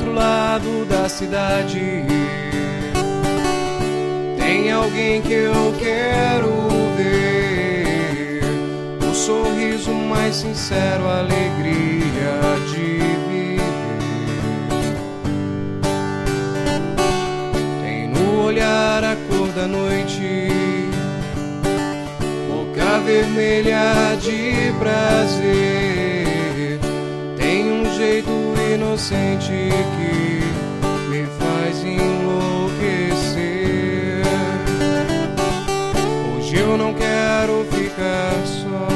outro lado da cidade tem alguém que eu quero ver. O sorriso mais sincero, a alegria de viver. Tem no olhar a cor da noite, boca vermelha de prazer. Tem um jeito inocente que me faz enlouquecer. Hoje eu não quero ficar só,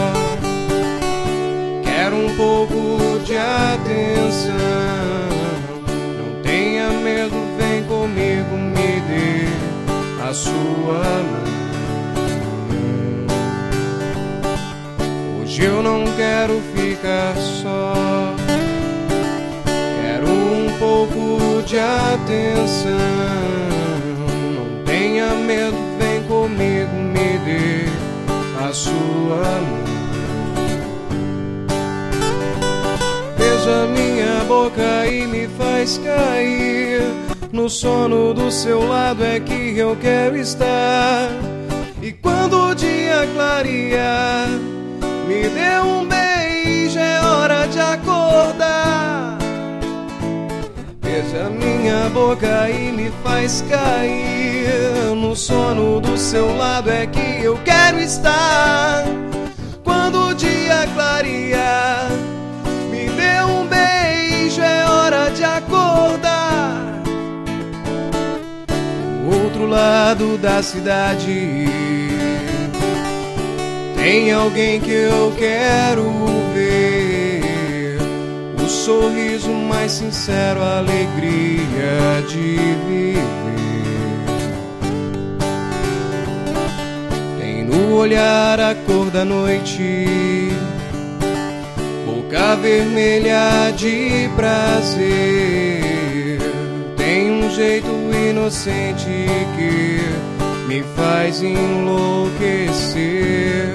quero um pouco de atenção. Não tenha medo, vem comigo, me dê a sua mão. Hoje eu não quero ficar só, quero um pouco de atenção. Não tenha medo, vem comigo, me dê a sua mão. Beija minha boca e me faz cair no sono do seu lado, é que eu quero estar. E quando o dia clarear, me dê um beijo, é hora de acordar. Beija minha boca e me faz cair no sono do seu lado, é que eu quero estar. Quando o dia clarear, me dê um beijo, é hora de acordar. Do outro lado da cidade tem alguém que eu quero ver. O sorriso mais sincero, a alegria de viver. Tem no olhar a cor da noite, boca vermelha de prazer. Tem um jeito inocente que me faz enlouquecer.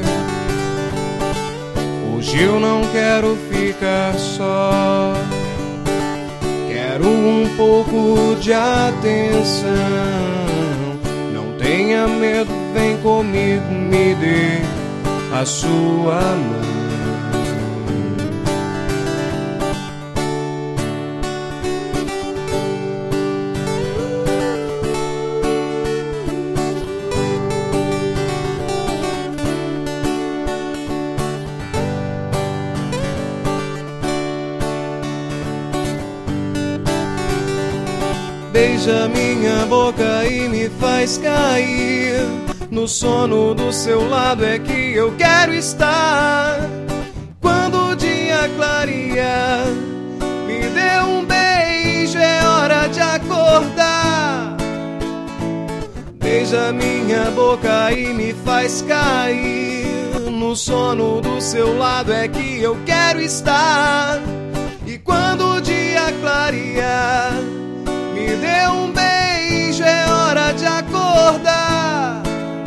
Hoje eu não quero ficar só, quero um pouco de atenção. Não tenha medo, vem comigo, me dê a sua mão. Beija minha boca e me faz cair no sono do seu lado, é que eu quero estar. Quando o dia clarear, me dê um beijo, é hora de acordar. Beija minha boca e me faz cair no sono do seu lado, é que eu quero estar. E quando o dia clarear, me dê um beijo, é hora de acordar.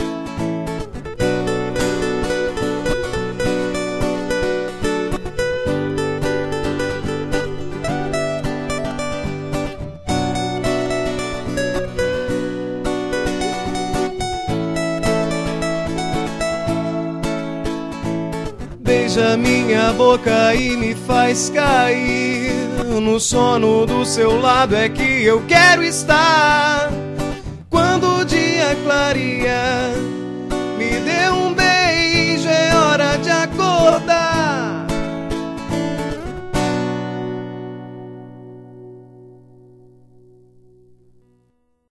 Beija minha boca e me faz cair no sono do seu lado, é que eu quero estar. Quando o dia clarear,